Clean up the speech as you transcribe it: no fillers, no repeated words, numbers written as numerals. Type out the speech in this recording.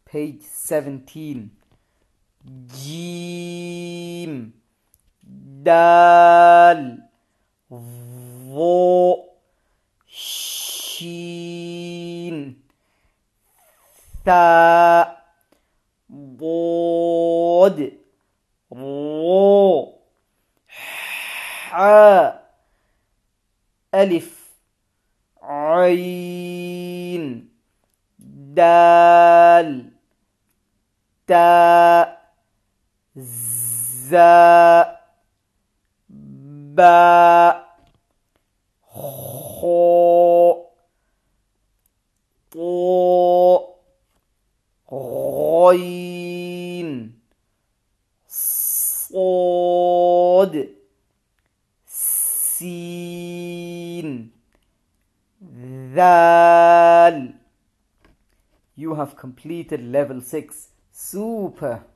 Page 17. Jim, Dal, Vo, Shin, Tha, Bod, Ro, Ha, Alif, Ain, Dal, Ta, Za, Ba, Kho, To, Ghain, Sod, Sin, Dhal. You have completed level 6. Super.